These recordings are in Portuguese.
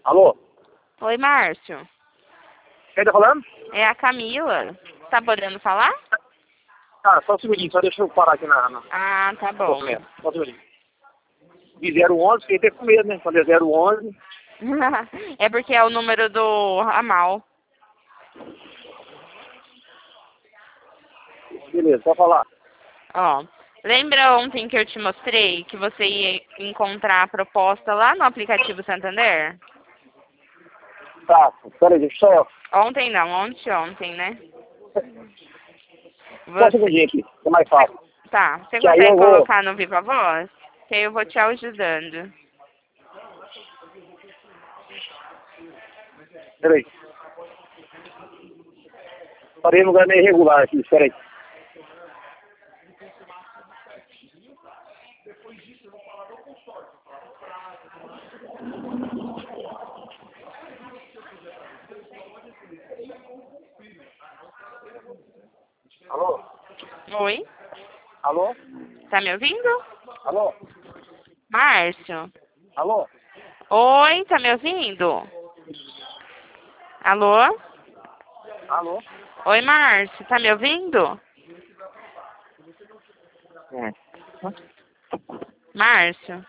Alô? Oi, Márcio. Quem tá falando? É a Camila. Tá podendo falar? Ah, só um segundinho, só deixa eu parar aqui Ah, tá bom. documento. Só um segundinho. De 011, fiquei até com medo, né? Quando é 011. É porque é o número do ramal. Beleza, pode falar. Ó, lembra ontem que eu te mostrei que você ia encontrar a proposta lá no aplicativo Santander? Tá, peraí, deixa eu só... Ontem não, ontem, né? Só um segundinho aqui, é mais fácil. Tá, você Que aí consegue eu vou... colocar no Viva Voz? Que aí eu vou te ajudando. Peraí. Parei num lugar meio irregular aqui, peraí. Alô? Oi? Alô? Tá me ouvindo? Alô? Márcio? Alô? Oi, tá me ouvindo? Alô? Alô? Oi, Márcio, tá me ouvindo? Márcio?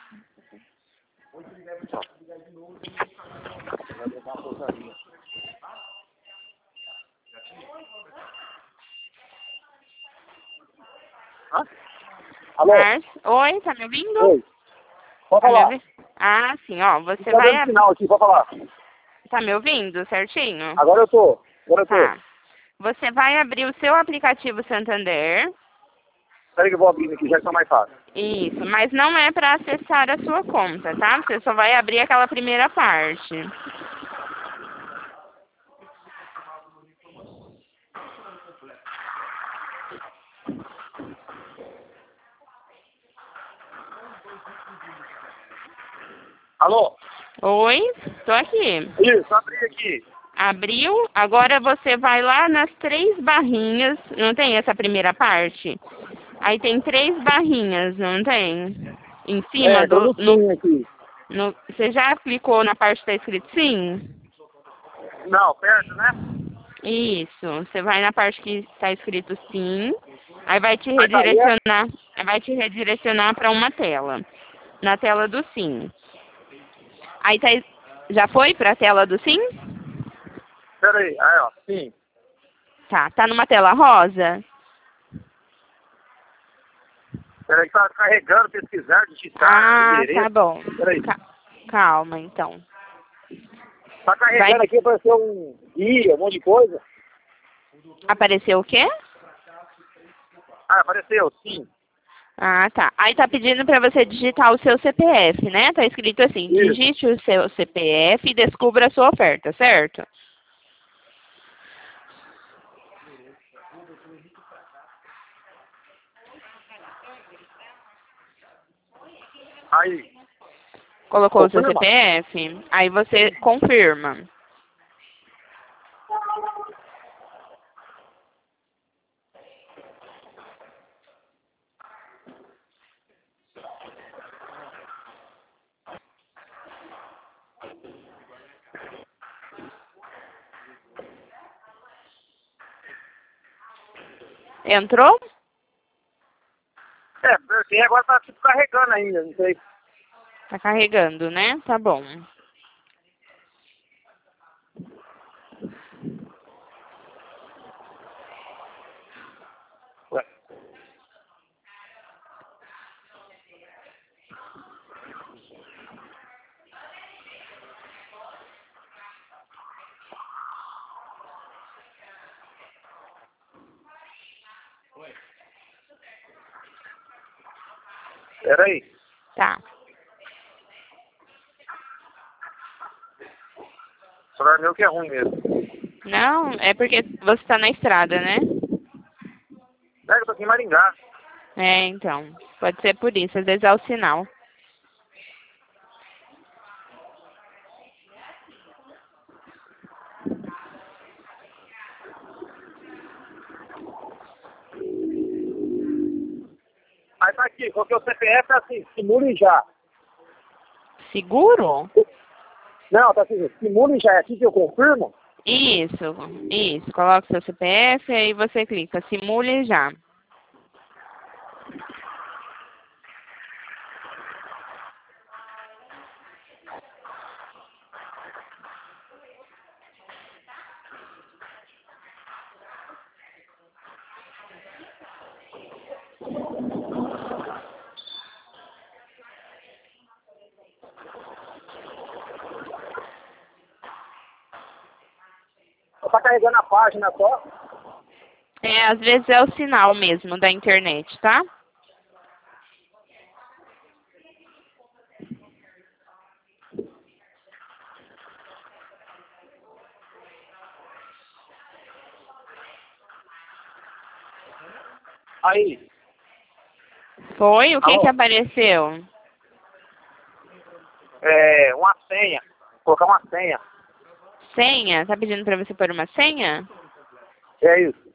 Hã? Alô? Márcio? Oi, tá me ouvindo? Oi. Pode Tá me falar. ouvindo? Ah, sim, ó, você Tá vai... dando sinal aqui, pode falar. Tá me ouvindo certinho? Agora eu tô. Agora eu tô. Tá. Você vai abrir o seu aplicativo Santander. Peraí que eu vou abrindo aqui, já tá mais fácil. Isso, mas não é para acessar a sua conta, tá? Você só vai abrir aquela primeira parte. Alô? Oi, tô aqui. Isso, abri aqui. Abriu, agora você vai lá nas 3 barrinhas, não tem essa primeira parte? Aí tem 3 barrinhas, não tem? Em cima É, tô do... no fim aqui. Você já clicou na parte que está escrito sim? Não, perto, né? Isso, você vai na parte que está escrito sim, aí Aí daí é... vai te redirecionar para uma tela, na tela do sim. Aí tá, já foi para a tela do sim? Peraí, aí ó, sim. Tá numa tela rosa? Peraí, tá carregando, pesquisar, digitar, Ah, tá endereço. bom. Peraí. Calma, então. Tá carregando aqui, apareceu um guia, um monte de coisa. Apareceu o quê? Ah, apareceu, sim. Ah, tá. Aí tá pedindo para você digitar o seu CPF, né? Tá escrito assim, Isso. digite o seu CPF e descubra a sua oferta, certo? Aí, Colocou o seu confirma. CPF, aí você confirma. Entrou? É, porque agora tá tipo carregando ainda, não sei. Tá carregando, né? Tá bom. Ué. Peraí. Tá. O celular meu que é ruim mesmo. Não, é porque você tá na estrada, né? É que eu tô aqui em Maringá. É, então. Pode ser por isso, às vezes é o sinal. Aí tá aqui, porque o CPF é assim, seguro e já. Seguro? Não, tá assim, simule já é aqui que eu confirmo. Isso. Coloca seu CPF e aí você clica, simule já. Tá carregando a página só. É, às vezes é o sinal mesmo da internet, tá? Aí. Foi? O que Alô? que apareceu? Uma senha. Colocar uma senha. Senha? Tá pedindo pra você pôr uma senha? É isso.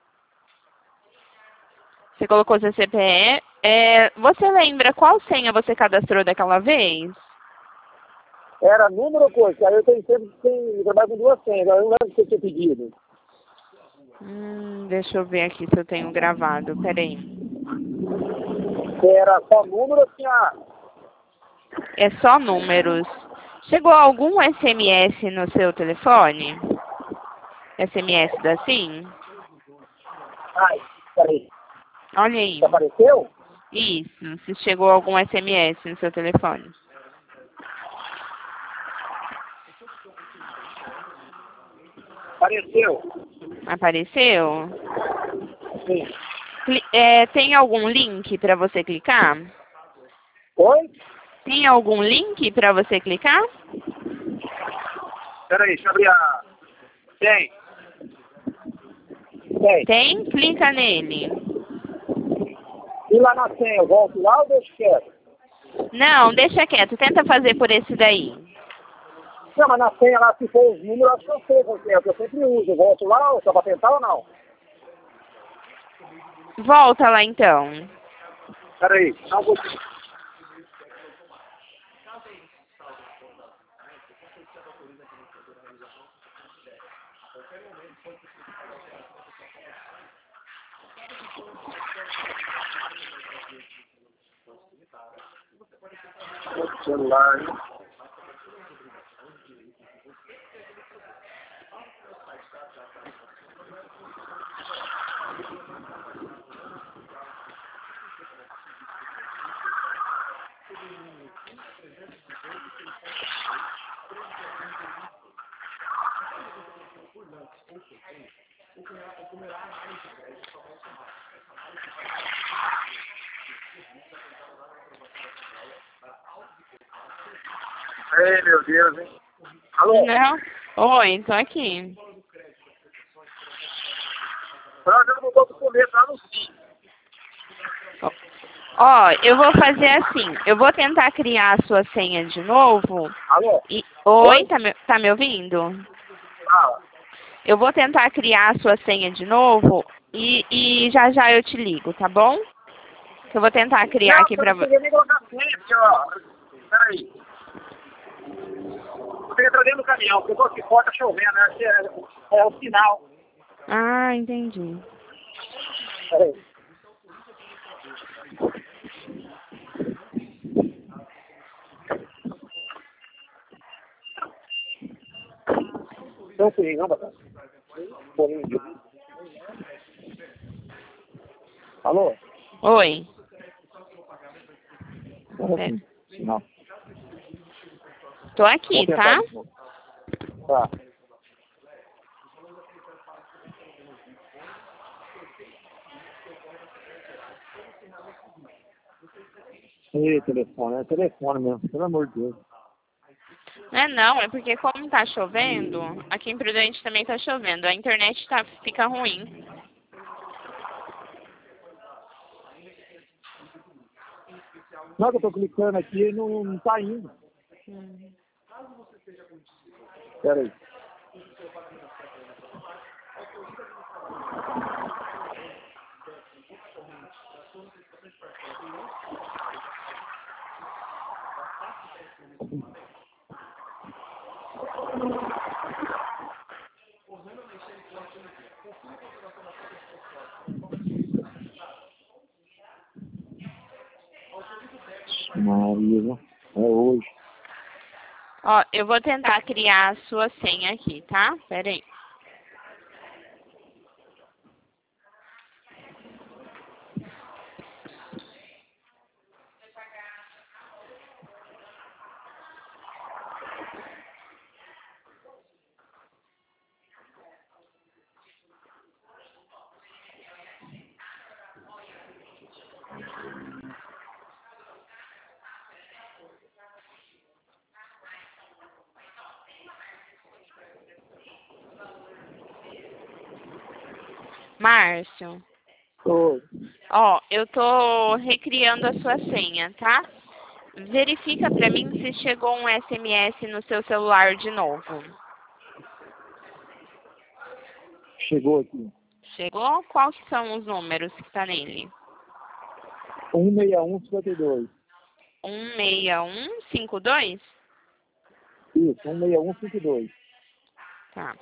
Você colocou seu CPF. Você lembra qual senha você cadastrou daquela vez? Era número ou coisa. Aí eu tenho sempre eu trabalho com 2 senhas. Eu não lembro o que eu tinha pedido. Deixa eu ver aqui se eu tenho gravado. Peraí. Era só número, tinha. É só números. Chegou algum SMS no seu telefone? SMS da SIM? Ai, peraí. Olha aí. Apareceu? Isso. Se chegou algum SMS no seu telefone. Apareceu. Apareceu? Sim. Tem algum link para você clicar? Oi? Tem algum link para você clicar? Peraí, deixa eu abrir a. Tem. Tem. Tem? Clica nele. E lá na senha, eu volto lá ou deixo quieto? Não, deixa quieto. Tenta fazer por esse daí. Não, mas na senha lá, se for os números, acho que eu sei qual que é, que eu sempre uso. Eu volto lá, só pra tentar ou não? Volta lá então. Peraí, só um pouquinho. O celular, hein? Ei, meu Deus, hein? Alô? Não? Oi, tô aqui. Pra eu não vou pro começo, lá no fim. Ó, eu vou fazer assim. Eu vou tentar criar a sua senha de novo. Alô? Oi, Oi? tá me ouvindo? Fala. Eu vou tentar criar a sua senha de novo e já já eu te ligo, tá bom? Eu vou tentar criar Não, aqui eu pra não você. cheguei nem a colocar senha, porque, ó. Peraí. Eu tenho que entrar dentro do caminhão, porque eu tô aqui fora, tá chovendo, né? É o sinal. Ah, entendi. Peraí. Não fui, não, Batata. Boninho. Alô? Oi. Não. Tô aqui, Vou tentar tá? de novo. Tá. Ei, telefone, é telefone mesmo, pelo amor de Deus. Não, é porque como tá chovendo, aqui em Prudente também tá chovendo, a internet fica ruim. Não, que eu tô clicando aqui e não tá indo. Pera aí. Maria, é hoje. Ó, eu vou tentar criar a sua senha aqui, tá? Pera aí. Márcio, Oi. ó, eu tô recriando a sua senha, tá? Verifica pra mim se chegou um SMS no seu celular de novo. Chegou aqui. Chegou? Quais que são os números que tá nele? 16152. 16152? Isso, 16152. Tá.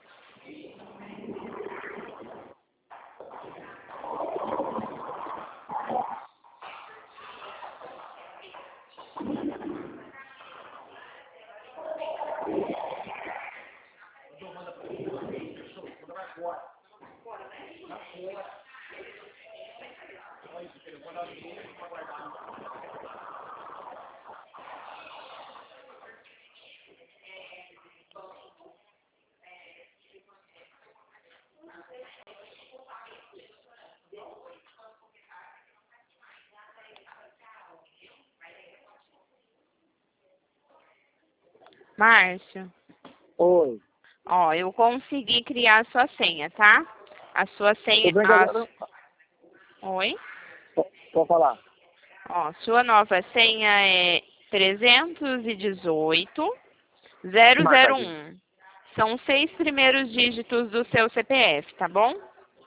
Márcio, Oi. ó, eu consegui criar a sua senha, tá? A sua senha. Tudo bem que agora... Oi? Pode falar. Ó, sua nova senha é 318-001. São 6 primeiros dígitos do seu CPF, tá bom?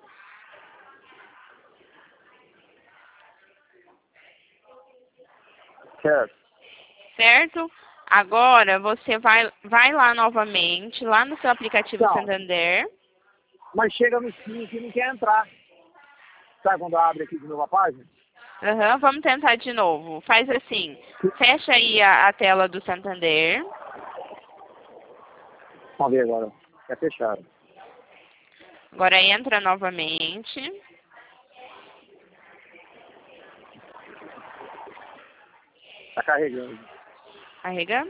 Certo. Certo? Agora você vai lá novamente, lá no seu aplicativo Não, Santander. mas chega no fim que não quer entrar. Sabe quando abre aqui de novo a página? Aham, vamos tentar de novo. Faz assim, fecha aí a tela do Santander. Vamos ver agora. É fechado. Agora entra novamente. Tá carregando. Carregando.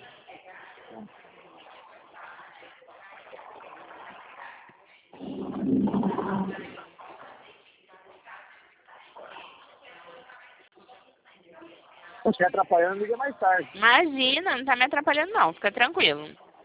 Se estiver atrapalhando, liga mais tarde. Imagina, não tá me atrapalhando não, fica tranquilo.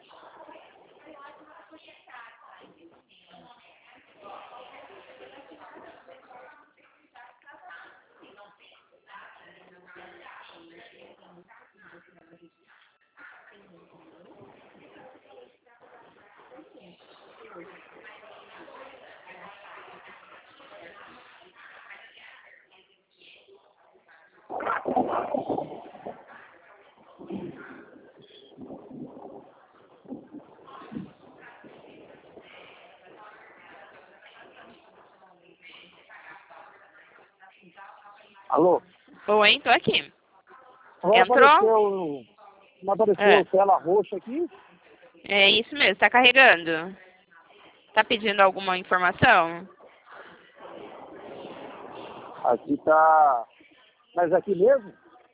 Alô? Oi, tô aqui. Agora Entrou? apareceu tela roxa aqui. É isso mesmo, tá carregando. Tá pedindo alguma informação? Aqui tá... Mas aqui mesmo?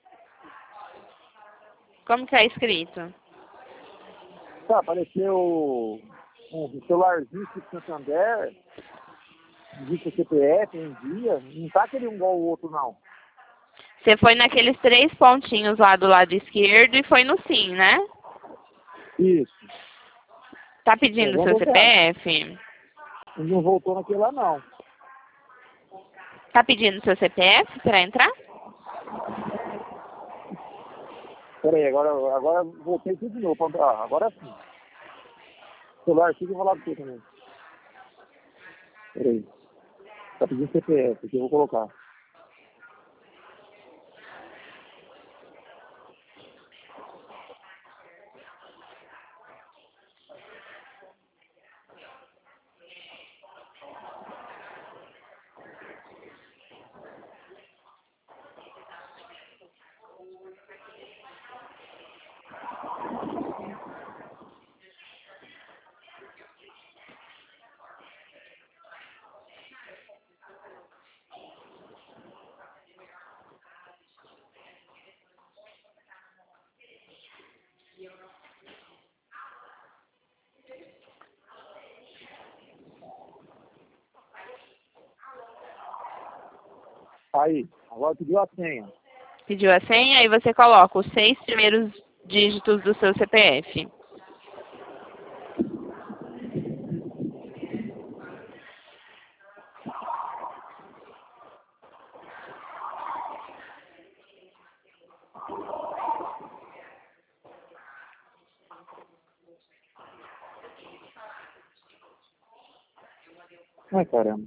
Como que tá escrito? Tá, apareceu um celularzinho de Santander, digita CPF, envia. Não tá aquele um igual o outro, não. Você foi naqueles 3 pontinhos lá do lado esquerdo e foi no sim, né? Isso. Tá pedindo Vamos seu voltar. CPF? Não voltou naquele lá, não. Tá pedindo seu CPF pra entrar? Peraí, agora voltei tudo de novo. Ah, agora sim. O celular aqui que eu vou falar pra você também. Peraí. Tá pedindo CPF, aqui eu vou colocar. Aí, agora pediu a senha. Pediu a senha, aí você coloca os 6 primeiros dígitos do seu CPF. Ai, caramba.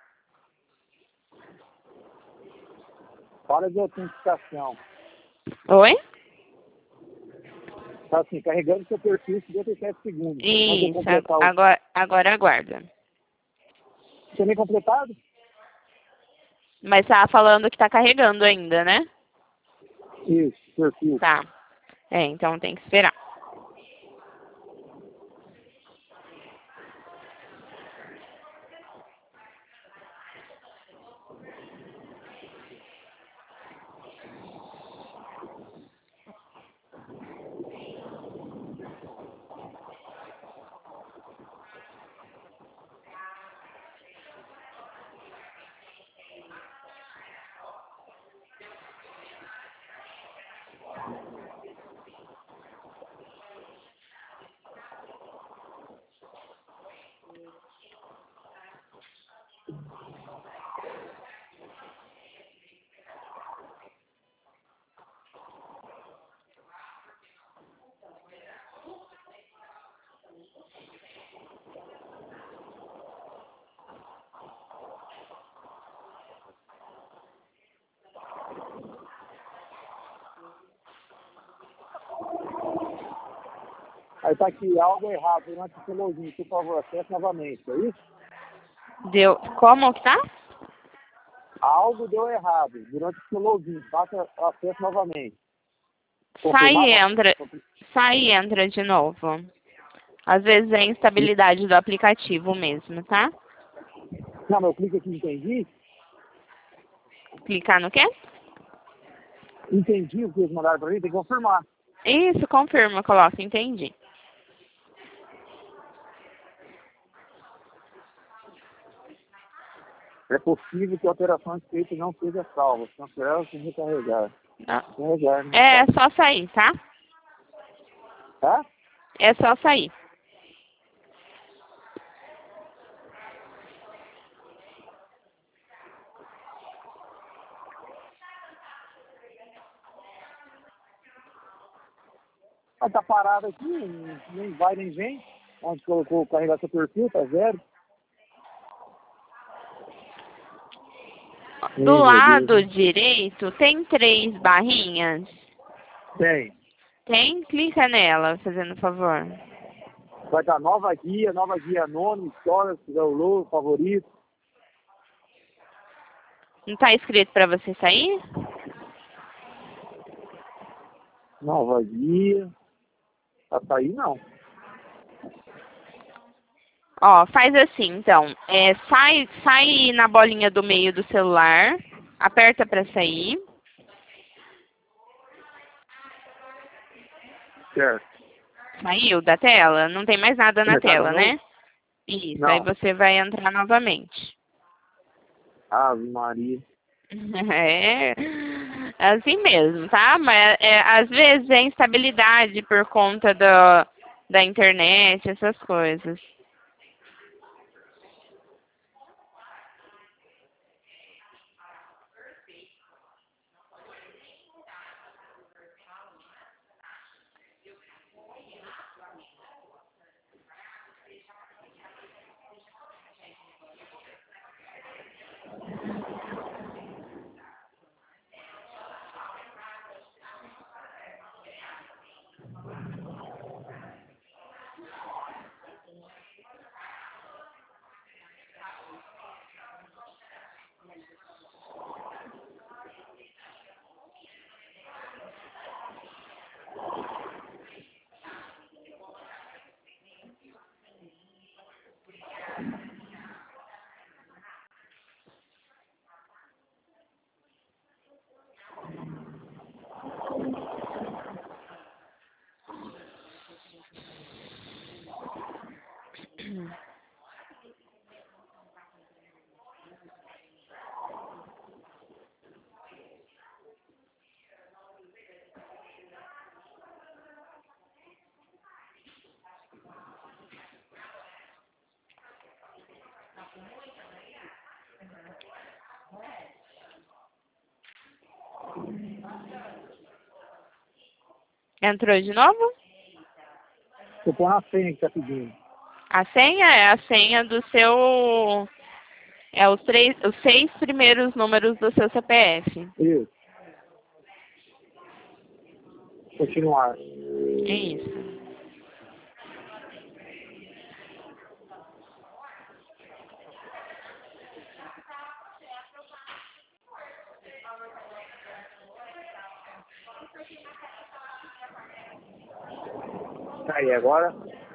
Fala de autenticação. Oi? Tá assim, carregando seu perfil 57 segundos. Antes de Isso, completar o... agora aguarda. Você nem completado? Mas tá falando que tá carregando ainda, né? Isso, perfil. Tá. Então tem que esperar. Aí tá aqui, algo errado durante o seu login. Por favor, acesse novamente, é isso? Deu. Como que tá? Algo deu errado durante o seu login. Faça acesso novamente. Sai e Confirmar? entra. Sai e entra de novo. Às vezes é instabilidade do aplicativo mesmo, tá? Não, mas eu clico aqui, entendi. Clicar no quê? Entendi o que eles mandaram pra mim, tem que confirmar. Isso, confirma, coloca, entendi. É possível que alterações feitas não sejam salvas. Cancelar sem recarregar. Ah, Recarregar, né? é só sair, tá? Tá? É só sair. Mas tá parado aqui, nem vai nem vem. Onde colocou carregar seu perfil, tá zero. Do Meu lado Deus. direito tem 3 barrinhas. Tem. Tem? Clica nela, fazendo favor. Vai dar nova guia anônima, história, download, favorito. Não tá escrito pra você sair? Nova guia. Pra sair, não. Ó, faz assim, então. Sai na bolinha do meio do celular. Aperta pra sair. Certo. Saiu da tela? Não tem mais nada na Começar de tela, novo? né? Isso, aí Não. você vai entrar novamente. Ave Maria. É assim mesmo, tá? Mas às vezes é instabilidade por conta da internet, essas coisas. Entrou de novo? Tô pondo a senha que tá pedindo. A senha é a senha do seu... É os 6 primeiros números do seu CPF. Isso. Continuar. É isso. Tá aí, agora.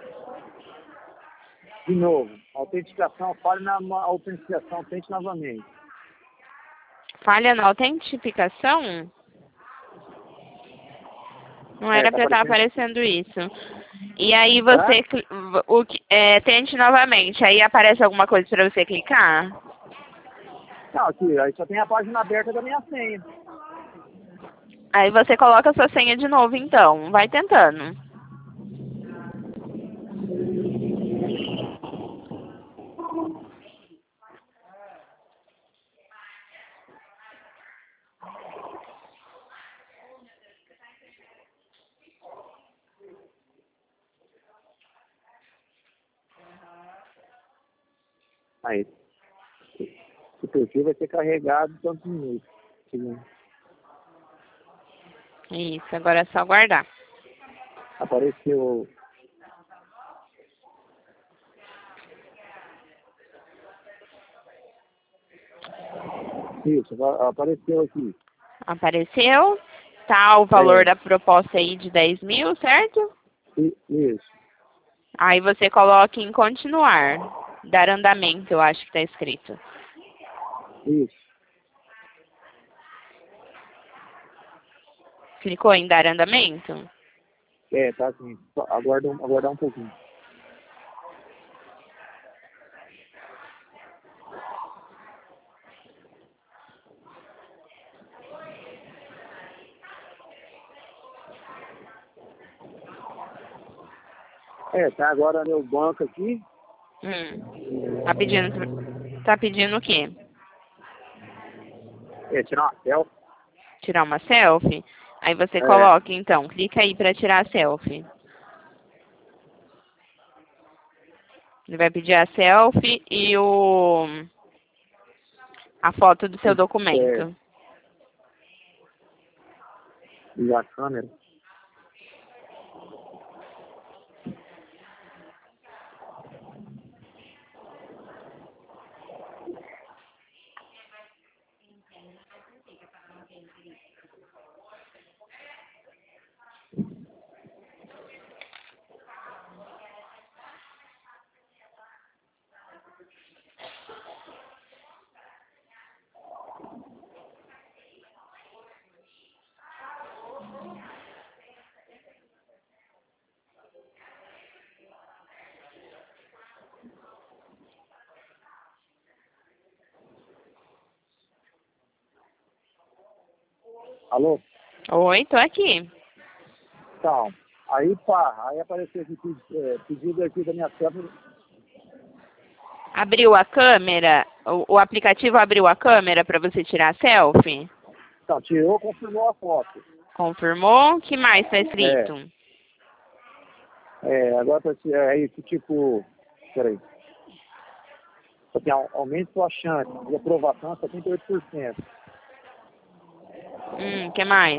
De novo. Autenticação, fale na autenticação, tente novamente. Falha na autentificação? Não era Tá pra estar aparecendo isso. E aí você tente novamente. Aí aparece alguma coisa pra você clicar? Não, aqui, aí só tem a página aberta da minha senha. Aí você coloca a sua senha de novo, então. Vai tentando. Aí. O perfil vai ser carregado em tantos minutos. Isso, agora é só guardar. Apareceu. Isso, apareceu aqui. Apareceu. Tá o valor da proposta aí de 10 mil, certo? Isso. Aí você coloca em continuar. Dar andamento, eu acho que tá escrito. Isso. Clicou em dar andamento? Tá assim. Aguardar um pouquinho. Tá agora meu banco aqui. Tá pedindo o quê? Tirar uma selfie. Tirar uma selfie? Aí você coloca, então, clica aí pra tirar a selfie. Ele vai pedir a selfie e a foto do seu documento. E a câmera. Alô? Oi, tô aqui. Então, aí apareceu aqui, pedido aqui da minha selfie. Abriu a câmera? O aplicativo abriu a câmera para você tirar a selfie? Então, tirou, confirmou a foto. Confirmou? O que mais tá escrito? Agora é isso, tipo... Peraí. Assim, aumente sua chance de aprovação a 78%. Que mais?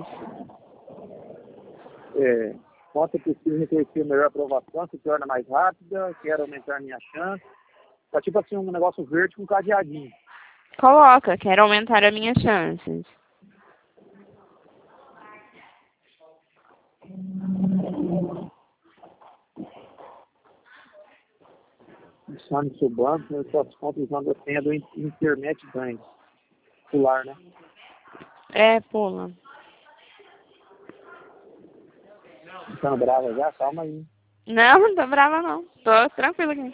Quanto é possível reconhecer melhor a aprovação, se torna mais rápida, quero aumentar minha chance. Tá tipo assim, um negócio verde com cadeadinho. Coloca, quero aumentar as minhas chances. Adicione seu banco, né, suas contas usando a senha do Internet Bank. Pular, né? Pula. Ficando brava já? Calma aí. Não tô brava não. Tô tranquila aqui.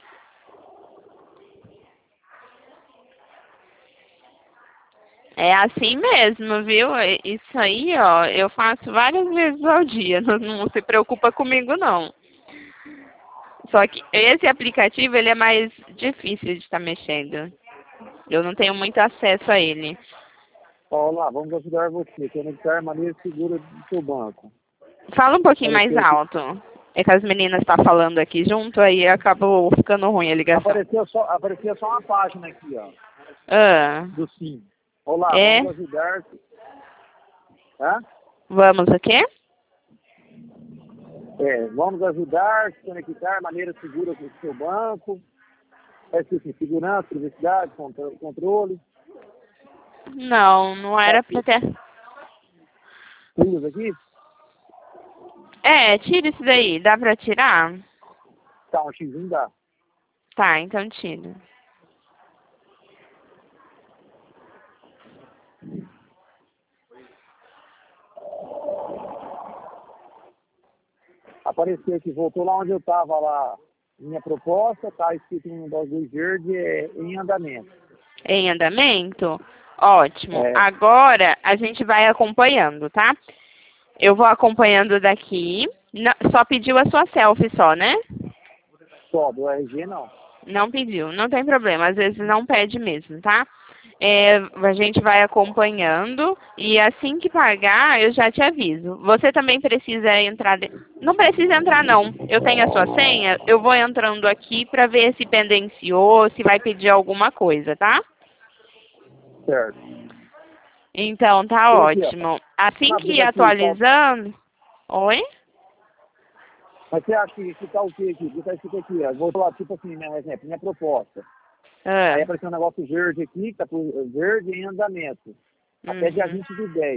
É assim mesmo, viu? Isso aí, ó, eu faço várias vezes ao dia. Não se preocupa comigo, não. Só que esse aplicativo, ele é mais difícil de estar mexendo. Eu não tenho muito acesso a ele. Olá, vamos ajudar você. Conectar a maneira segura do seu banco. Fala um pouquinho mais Apareceu, alto. É que as meninas estão falando aqui junto, aí acabou ficando ruim a ligação. apareceu só uma página aqui, ó, Ah, do Sim. Olá, é? vamos ajudar. Hã? Vamos o quê? Vamos ajudar, se conectar, maneira segura com o seu banco. É assim, segurança, privacidade, controle. Não, não era pra ter. Tudo aqui. É, tira isso daí. Dá pra tirar? Tá, um xizinho dá. Tá, então tira. Apareceu aqui, voltou lá onde eu estava lá. Minha proposta, tá escrito no bagulho verde, em andamento. Em andamento? Ótimo. É, Agora a gente vai acompanhando, tá? Eu vou acompanhando daqui. Só pediu a sua selfie só, né? só, do RG não. Não pediu, não tem problema. Às vezes não pede mesmo, tá? A gente vai acompanhando e assim que pagar eu já te aviso. Você também precisa entrar. Não precisa entrar não. Eu tenho a sua senha. Eu vou entrando aqui para ver se pendenciou, se vai pedir alguma coisa, tá? Certo. Então tá Tem aqui, ó. ótimo. Assim No que ir aplicativo, tá. atualizando. Oi? Mas você acha que tá o quê aqui? Porque tá escrito aqui, ó. Vou lá, tipo assim, né, exemplo, minha proposta. Ah, Aí apareceu um negócio verde aqui, tá por verde em andamento. Até dia uhum. 20 de 10.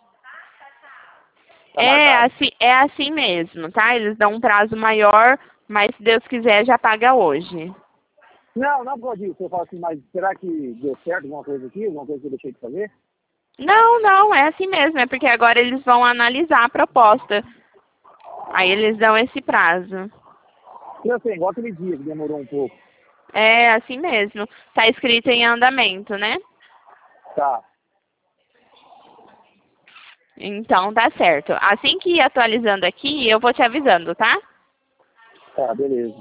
Tá marcado. É assim mesmo, tá? Eles dão um prazo maior, mas se Deus quiser já paga hoje. Não, por causa disso. Eu falo assim, mas será que deu certo alguma coisa aqui? Alguma coisa que eu deixei de fazer? Não, é assim mesmo, é porque agora eles vão analisar a proposta. Aí eles dão esse prazo. Eu sei, igual aquele dia que demorou um pouco. É assim mesmo. Tá escrito em andamento, né? Tá, Então tá certo. Assim que ir atualizando aqui, eu vou te avisando, tá? beleza.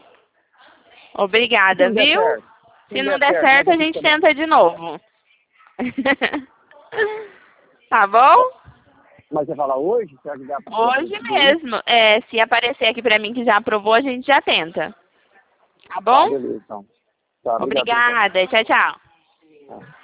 Se Obrigada, não der viu? certo, se Se não não der der certo, como é certo, que a eu fico gente sabendo? tenta de novo. Tá bom? Mas você fala hoje? Será que dá pra Hoje decidir aí? mesmo. Se aparecer aqui pra mim que já aprovou, a gente já tenta. Tá Tá, bom? beleza, então. Tá, obrigado pelo contato. Obrigada. Tchau, tchau. Tá.